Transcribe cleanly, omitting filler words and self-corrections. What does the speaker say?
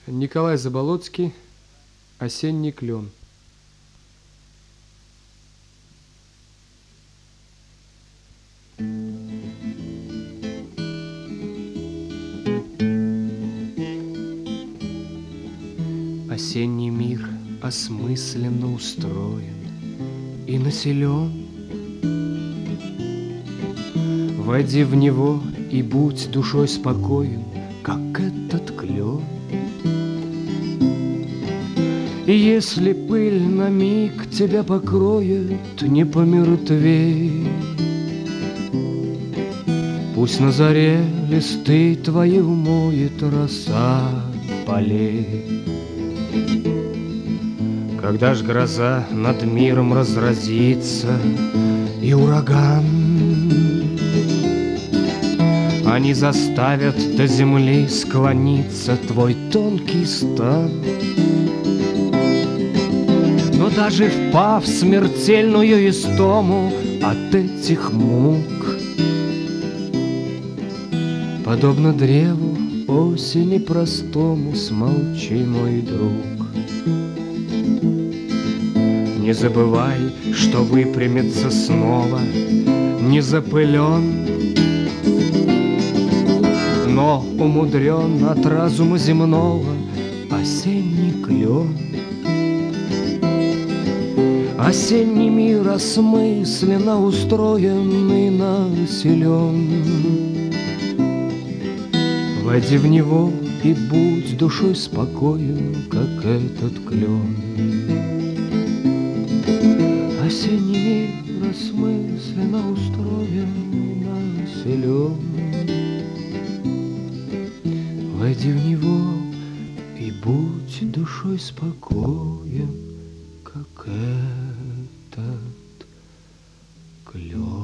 Николай Заболоцкий «Осенний клен». Осенний мир осмысленно устроен и населен. Войди в него и будь душой спокоен, как этот клен. И если пыль на миг тебя покроет, не помертвей. Пусть на заре листы твои умоет роса полей. Когда ж гроза над миром разразится и ураган, они заставят до земли склониться твой тонкий стан. Но даже впав в смертельную истому от этих мук, подобно древу осени простому, смолчи, мой друг. Не забывай, что выпрямится снова не запылен, но умудрен от разума земного осенний клен. Осенний мир осмысленно устроен и населен. Войди в него и будь душой спокоен, как этот клен. Осенний мир осмысленно устроен и населен. Войди в него и будь душой спокоен, как этот клен.